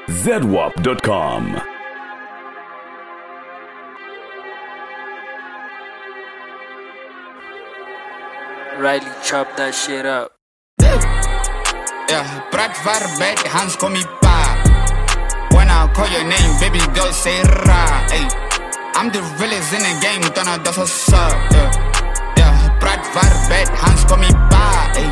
ZWAP.com. Riley, chop that shit up. Yeah, praat waar hands kom je pa. When I call your name, baby girl say ra. Ay, I'm the realest in the game, dan that's what's up. Yeah, praat waar hands kom je pa. Ay,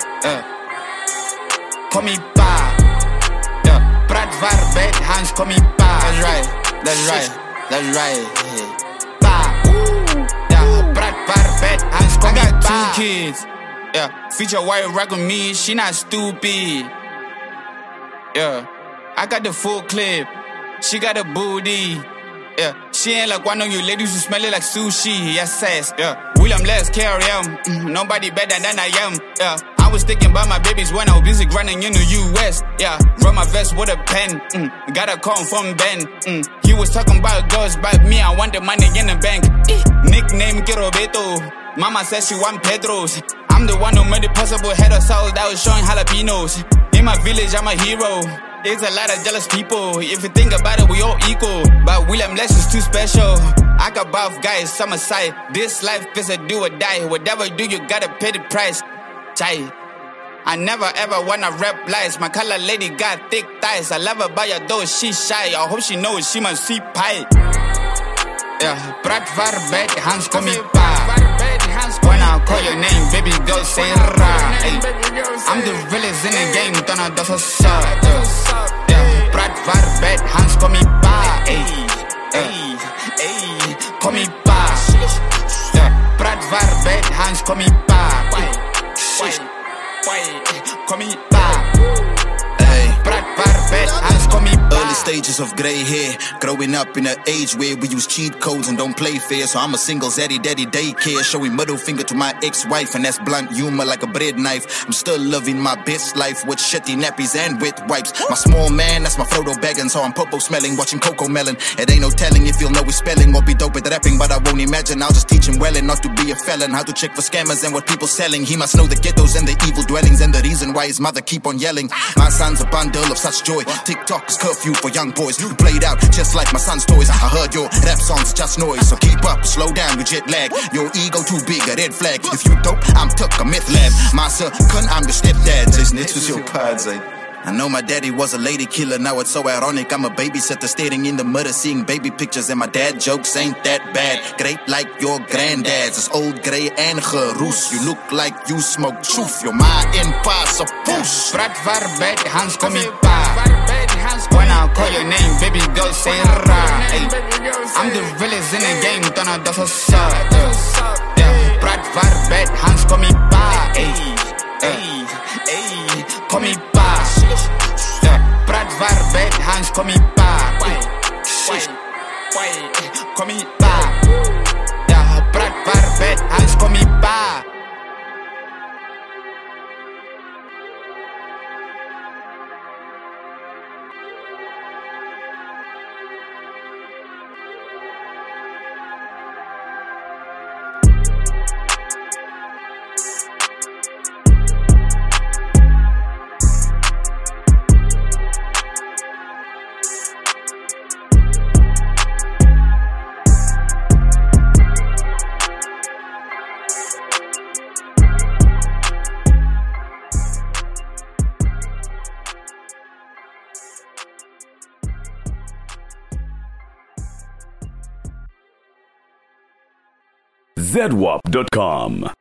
kom je pa. Yeah, praat waar hands kom je pa. That's right, that's right, that's right. Pa. Yeah, praat waar hands kom je pa. I got 2 kids. Yeah, feature white rock with me, she not stupid. Yeah, I got the full clip, she got a booty. Yeah, she ain't like one of you ladies who smell it like sushi. Yes, yeah. William Les, KRM, nobody better than I am. Yeah, I was thinking about my babies when I was busy grinding in the US. Yeah, wrote my vest with a pen. Got a call from Ben. He was talking about girls, but me, I want the money in the bank. Nickname Kirobeto. Mama says she want Pedros. I'm the one who made it possible. Head of south that was showing jalapenos. In my village, I'm a hero. There's a lot of jealous people. If you think about it, we all equal. But William Les is too special. I got buff guys, summer side. This life is a do or die. Whatever you do, you gotta pay the price. Chai. I never ever wanna rap lies. My color lady got thick thighs. I love her by her though she's shy. I hope she knows she must see pie. Yeah, praat waar hands kom je pa. When I call your name, baby girl say ra. Ay, I'm the realest in the game, dan that's what's up. Yeah, praat waar hands kom je pa. Ay, kom je pa. Yeah, praat waar hands kom je pa. Kom je pa. Praat waar hands kom je pa. Early stages of grey hair, growing up in an age where we use cheat codes and don't play fair. So I'm a single zaddy daddy daycare, showing middle finger to my ex-wife, and that's blunt humor like a bread knife. I'm still living my best life with shitty nappies and wet wipes. My small man, that's my Frodo Baggins, so I'm popo smelling, watching Coco Melon. It ain't no telling if you'll know his spelling or be dope with rapping, but I won't imagine. I'll just teach him well and not to be a felon, how to check for scammers and what people selling. He must know the ghettos and the evil dwellings and the reason why his mother keep on yelling. My son's a bundle of such joy. TikTok is curfew for young boys. You played out just like my son's toys. I heard your rap songs just noise, so keep up, slow down, you jet lag. Your ego too big, a red flag. If you dope, I'm Tuck, a myth lab. My son, I'm your stepdad. Just net to your pads, I know my daddy was a lady killer, now it's so ironic. I'm a babysitter staring in the mirror, seeing baby pictures, and my dad jokes ain't that bad. Great like your granddad's, it's old grey and geroes. You look like you smoke truth, you're my impossible. Praat waar hands kom je pa. When I call your name, baby girl say ra. Ay, I'm the realest in the game, dan that's what's up. Yeah, praat waar hands kom je pa. Ay, kom je pa. Yeah, praat waar hands kom je pa. Kom je pa. Yeah, praat waar hands kom je pa. ZWAP.com.